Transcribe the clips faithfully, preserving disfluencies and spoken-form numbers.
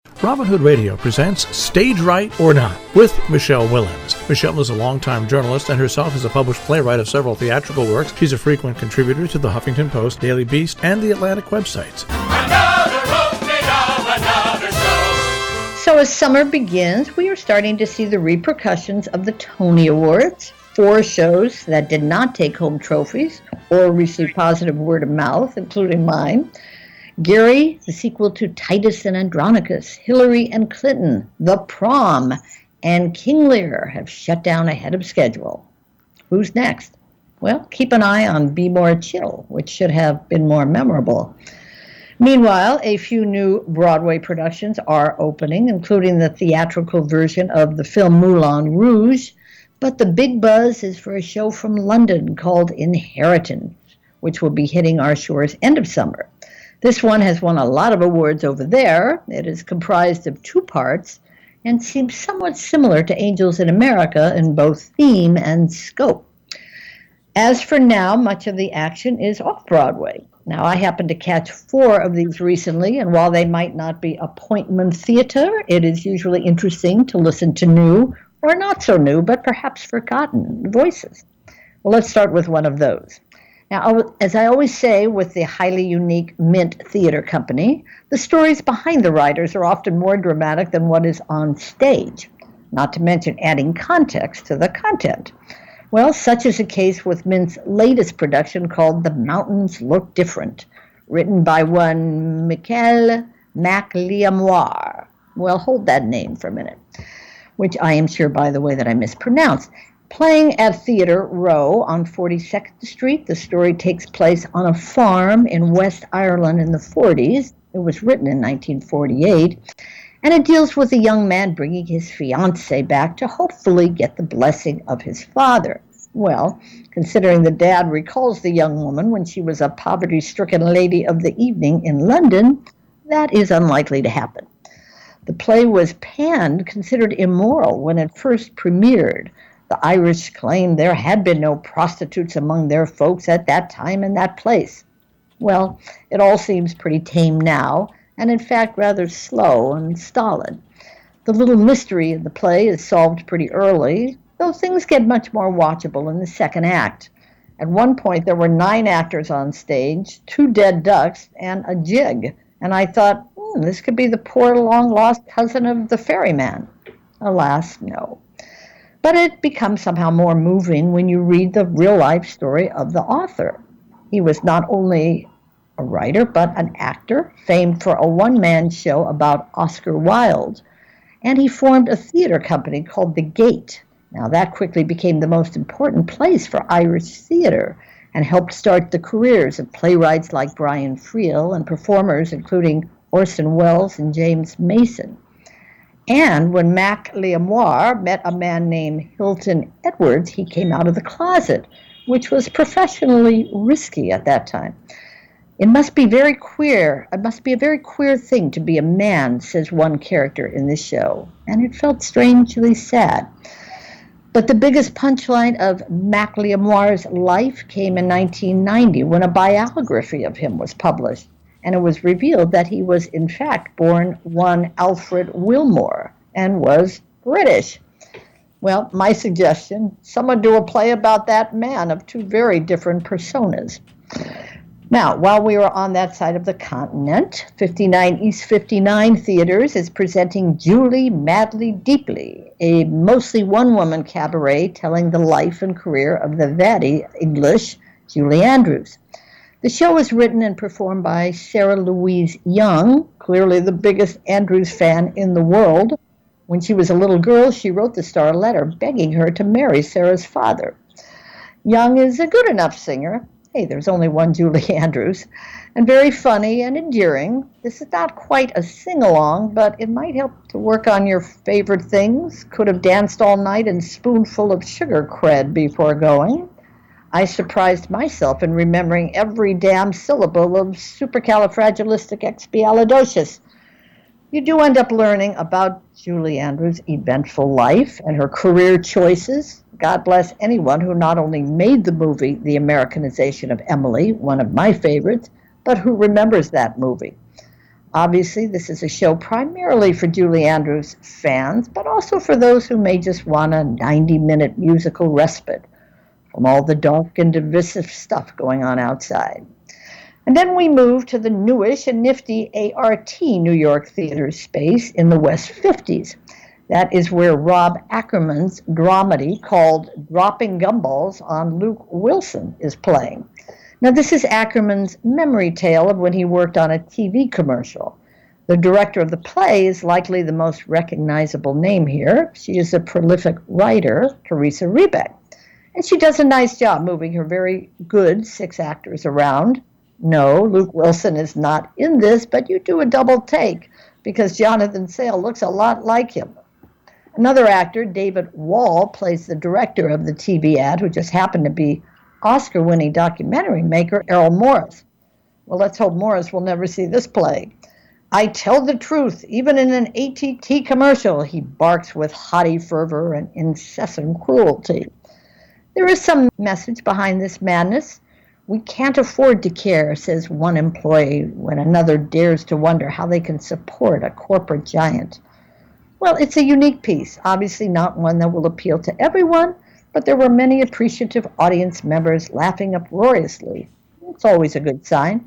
Robin Hood Radio presents Stage Right or Not with Michelle Willens. Michelle is a longtime journalist and herself is a published playwright of several theatrical works. She's a frequent contributor to the Huffington Post, Daily Beast, and the Atlantic websites. Another opening of another show. So as summer begins, we are starting to see the repercussions of the Tony Awards. Four shows that did not take home trophies or receive positive word of mouth, including mine. Gary, the sequel to Titus and Andronicus, Hillary and Clinton, The Prom, and King Lear have shut down ahead of schedule. Who's next? Well, keep an eye on Be More Chill, which should have been more memorable. Meanwhile, a few new Broadway productions are opening, including the theatrical version of the film Moulin Rouge, but the big buzz is for a show from London called Inheritance, which will be hitting our shores end of summer. This one has won a lot of awards over there. It is comprised of two parts and seems somewhat similar to Angels in America in both theme and scope. As for now, much of the action is off-Broadway. Now, I happened to catch four of these recently, and while they might not be appointment theater, it is usually interesting to listen to new, or not so new, but perhaps forgotten voices. Well, let's start with one of those. Now, as I always say with the highly unique Mint Theater Company, the stories behind the writers are often more dramatic than what is on stage, not to mention adding context to the content. Well, such is the case with Mint's latest production called The Mountains Look Different, written by one Michael MacLemoire. Well, hold that name for a minute, which I am sure, by the way, that I mispronounced. Playing at Theatre Row on forty-second Street, the story takes place on a farm in West Ireland in the forties. It was written in nineteen forty-eight, and it deals with a young man bringing his fiancée back to hopefully get the blessing of his father. Well, considering the dad recalls the young woman when she was a poverty-stricken lady of the evening in London, that is unlikely to happen. The play was panned, considered immoral when it first premiered. The Irish claimed there had been no prostitutes among their folks at that time in that place. Well, it all seems pretty tame now, and in fact rather slow and stolid. The little mystery in the play is solved pretty early, though things get much more watchable in the second act. At one point there were nine actors on stage, two dead ducks, and a jig, and I thought, hmm, this could be the poor long-lost cousin of the ferryman. Alas, no. But it becomes somehow more moving when you read the real-life story of the author. He was not only a writer, but an actor, famed for a one-man show about Oscar Wilde, and he formed a theater company called The Gate. Now, that quickly became the most important place for Irish theater and helped start the careers of playwrights like Brian Friel and performers including Orson Welles and James Mason. And when MacLemoire met a man named Hilton Edwards, he came out of the closet, which was professionally risky at that time. It must be very queer. It must be a very queer thing to be a man, says one character in this show. And it felt strangely sad. But the biggest punchline of MacLemoire's life came in nineteen ninety when a biography of him was published. And it was revealed that he was, in fact, born one Alfred Wilmore and was British. Well, my suggestion, someone do a play about that man of two very different personas. Now, while we were on that side of the continent, fifty-nine East fifty-nine Theaters is presenting Julie Madly Deeply, a mostly one-woman cabaret telling the life and career of the vatty English Julie Andrews. The show was written and performed by Sarah Louise Young, clearly the biggest Andrews fan in the world. When she was a little girl, she wrote the star a letter begging her to marry Sarah's father. Young is a good enough singer. Hey, there's only one Julie Andrews. And very funny and endearing. This is not quite a sing-along, but it might help to work on your favorite things. Could have danced all night and spoonful of sugar cred before going. I surprised myself in remembering every damn syllable of supercalifragilisticexpialidocious. You do end up learning about Julie Andrews' eventful life and her career choices. God bless anyone who not only made the movie The Americanization of Emily, one of my favorites, but who remembers that movie. Obviously, this is a show primarily for Julie Andrews fans, but also for those who may just want a ninety-minute musical respite from all the dark and divisive stuff going on outside. And then we move to the newish and nifty A R T New York Theater space in the West fifties. That is where Rob Ackerman's dramedy called Dropping Gumballs on Luke Wilson is playing. Now, this is Ackerman's memory tale of when he worked on a T V commercial. The director of the play is likely the most recognizable name here. She is a prolific writer, Teresa Rebeck. And she does a nice job moving her very good six actors around. No, Luke Wilson is not in this, but you do a double take because Jonathan Sale looks a lot like him. Another actor, David Wall, plays the director of the T V ad, who just happened to be Oscar-winning documentary maker Errol Morris. Well, let's hope Morris will never see this play. I tell the truth, even in an A T T commercial, he barks with haughty fervor and incessant cruelty. There is some message behind this madness. We can't afford to care, says one employee, when another dares to wonder how they can support a corporate giant. Well, it's a unique piece, obviously not one that will appeal to everyone, but there were many appreciative audience members laughing uproariously. It's always a good sign.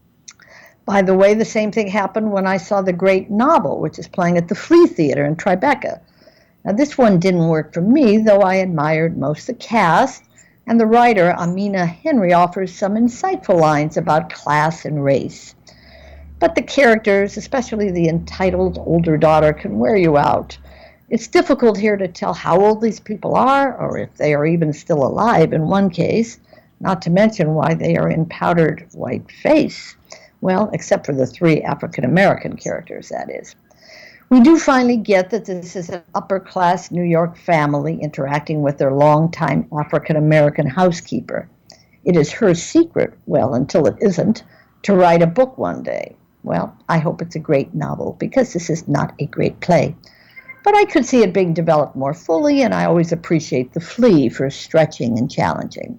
By the way, the same thing happened when I saw The Great Novel, which is playing at the Flea Theater in Tribeca. Now, this one didn't work for me, though I admired most of the cast, and the writer, Amina Henry, offers some insightful lines about class and race. But the characters, especially the entitled older daughter, can wear you out. It's difficult here to tell how old these people are, or if they are even still alive in one case, not to mention why they are in powdered white face. Well, except for the three African-American characters, that is. We do finally get that this is an upper-class New York family interacting with their longtime African-American housekeeper. It is her secret, well, until it isn't, to write a book one day. Well, I hope it's a great novel, because this is not a great play. But I could see it being developed more fully, and I always appreciate The Flea for stretching and challenging.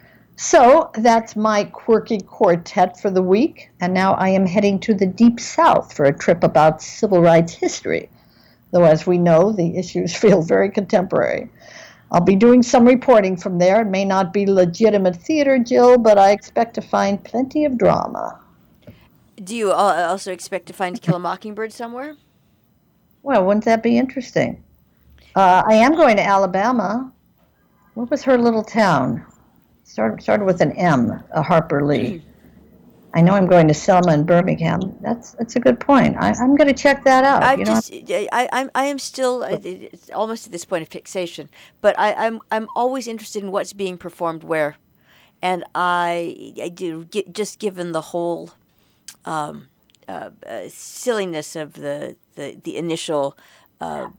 So that's my quirky quartet for the week, and now I am heading to the Deep South for a trip about civil rights history, though as we know, the issues feel very contemporary. I'll be doing some reporting from there. It may not be legitimate theater, Jill, but I expect to find plenty of drama. Do you also expect to find To Kill a Mockingbird somewhere? Well, wouldn't that be interesting? Uh, I am going to Alabama. What was her little town? Started, started with an M, a Harper Lee. I know I'm going to Selma and Birmingham. That's that's a good point. I, I'm going to check that out. I'm you know, just, I, I'm, I am still uh, it's almost at this point of fixation, but I, I'm, I'm always interested in what's being performed where, and I, I do get, just given the whole um, uh, uh, silliness of the the, the initial uh,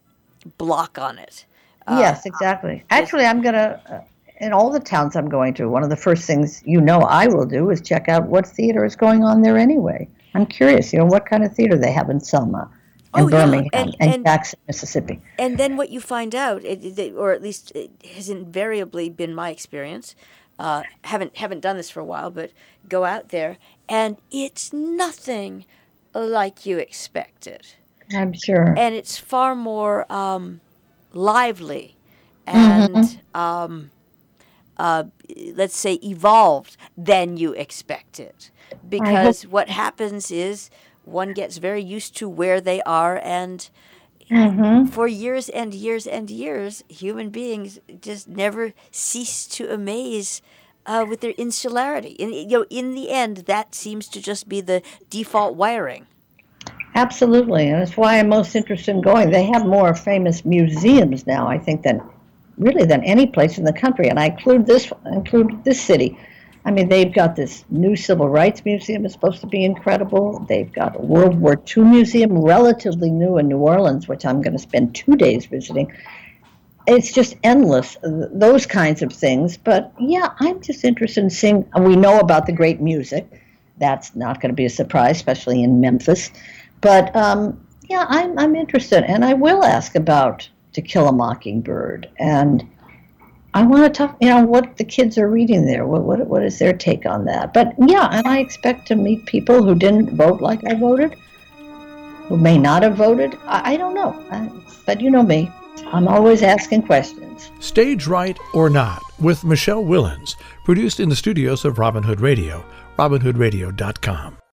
block on it. Uh, yes, exactly. Actually, I'm going to. Uh, In all the towns I'm going to, one of the first things you know I will do is check out what theater is going on there anyway. I'm curious, you know, what kind of theater they have in Selma and oh, Birmingham yeah. and, and, and Jackson, Mississippi. And then what you find out, it, it, or at least it has invariably been my experience, uh, haven't haven't done this for a while, but go out there, and it's nothing like you expected. I'm sure. And it's far more um, lively and... Mm-hmm. Um, Uh, let's say, evolved than you expected. Because what happens is one gets very used to where they are, and mm-hmm. for years and years and years, human beings just never cease to amaze uh, with their insularity. In, you know, in the end, that seems to just be the default wiring. Absolutely, and that's why I'm most interested in going. They have more famous museums now, I think, than really than any place in the country, and I include this include this city. I mean, they've got this new Civil Rights Museum. It's supposed to be incredible. They've got a World War Two museum, relatively new in New Orleans, which I'm going to spend two days visiting. It's just endless, those kinds of things. But yeah, I'm just interested in seeing. We know about the great music. That's not going to be a surprise, especially in Memphis. But um, yeah, I'm I'm interested, and I will ask about To Kill a Mockingbird. And I want to talk, you know, what the kids are reading there. What, what what is their take on that? But yeah, and I expect to meet people who didn't vote like I voted, who may not have voted. I, I don't know. I, but you know me. I'm always asking questions. Stage Right or Not with Michelle Willens, produced in the studios of Robin Hood Radio, robin hood radio dot com.